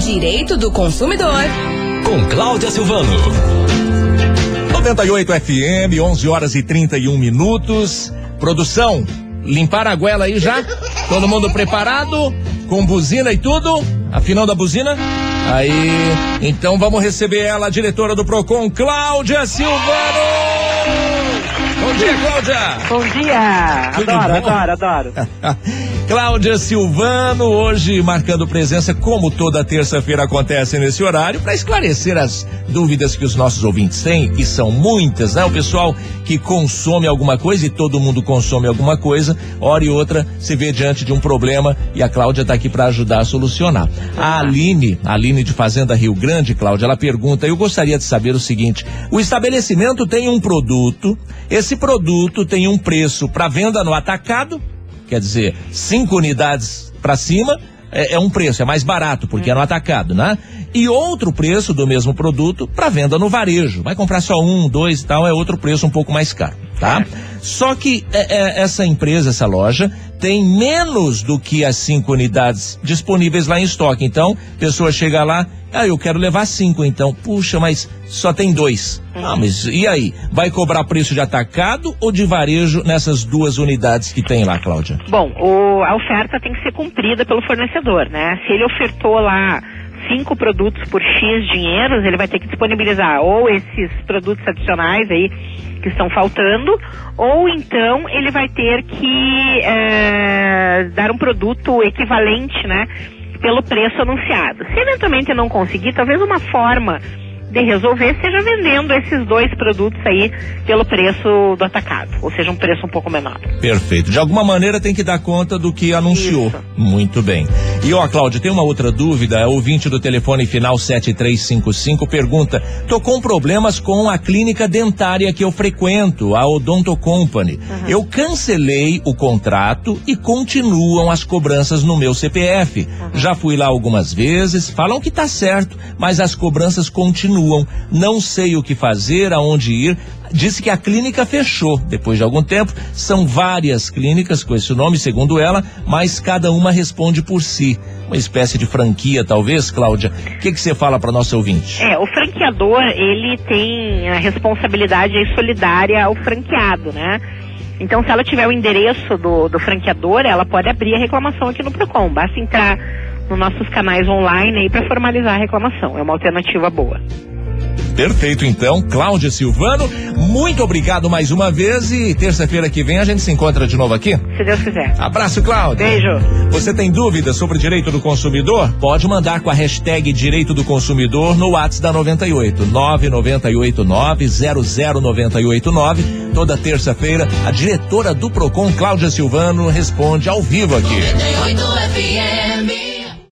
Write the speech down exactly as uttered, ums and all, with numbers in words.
Direito do Consumidor. Com Cláudia Silvano. noventa e oito F M, onze horas e trinta e um minutos. Produção, limpar a goela aí já? Todo mundo preparado? Com buzina e tudo? Afinal da buzina? Aí, então vamos receber ela, a diretora do Procon, Cláudia Silvano! Bom dia, Cláudia! Bom dia! Tudo adoro, bom? adoro, adoro. Cláudia Silvano, hoje marcando presença, como toda terça-feira acontece nesse horário, para esclarecer as dúvidas que os nossos ouvintes têm, e são muitas, né? O pessoal que consome alguma coisa, e todo mundo consome alguma coisa, hora e outra se vê diante de um problema, e a Cláudia está aqui para ajudar a solucionar. A Aline, a Aline de Fazenda Rio Grande, Cláudia, ela pergunta, eu gostaria de saber o seguinte, o estabelecimento tem um produto, esse produto tem um preço para venda no atacado, quer dizer, cinco unidades para cima é, é um preço, é mais barato, porque é no atacado, né? E outro preço do mesmo produto para venda no varejo. Vai comprar só um, dois e tal, é outro preço um pouco mais caro, tá? Só que é, é, essa empresa, essa loja, tem menos do que as cinco unidades disponíveis lá em estoque. Então, a pessoa chega lá, ah, eu quero levar cinco, então, puxa, mas só tem dois. Ah, mas e aí? Vai cobrar preço de atacado ou de varejo nessas duas unidades que tem lá, Cláudia? Bom, o, a oferta tem que ser cumprida pelo fornecedor, né? Se ele ofertou lá cinco produtos por X dinheiros, ele vai ter que disponibilizar ou esses produtos adicionais aí que estão faltando, ou então ele vai ter que é, dar um produto equivalente, né, pelo preço anunciado. Se eventualmente não conseguir, talvez uma forma de resolver seja vendendo esses dois produtos aí pelo preço do atacado, ou seja, um preço um pouco menor. Perfeito. De alguma maneira tem que dar conta do que anunciou. Isso. Muito bem. E ó, Cláudia, tem uma outra dúvida, é o ouvinte do telefone final sete três cinco cinco pergunta, tô com problemas com a clínica dentária que eu frequento, a Odonto Company. Uhum. Eu cancelei o contrato e continuam as cobranças no meu C P F. Uhum. Já fui lá algumas vezes, falam que tá certo, mas as cobranças continuam. Não sei o que fazer, aonde ir. Disse que a clínica fechou depois de algum tempo. São várias clínicas com esse nome, segundo ela, mas cada uma responde por si. Uma espécie de franquia, talvez, Cláudia. O que que você fala para nosso ouvinte? É, o franqueador, ele tem a responsabilidade aí solidária ao franqueado, né? Então, se ela tiver o endereço do, do franqueador, ela pode abrir a reclamação aqui no Procon. Basta entrar nos nossos canais online aí para formalizar a reclamação. É uma alternativa boa. Perfeito, então, Cláudia Silvano, muito obrigado mais uma vez e terça-feira que vem a gente se encontra de novo aqui. Se Deus quiser. Abraço, Cláudia. Beijo. Você tem dúvidas sobre direito do consumidor? Pode mandar com a hashtag Direito do Consumidor no WhatsApp da noventa e oito, nove nove oito nove zero zero nove oito nove. Toda terça-feira, a diretora do Procon, Cláudia Silvano, responde ao vivo aqui. noventa e oito F M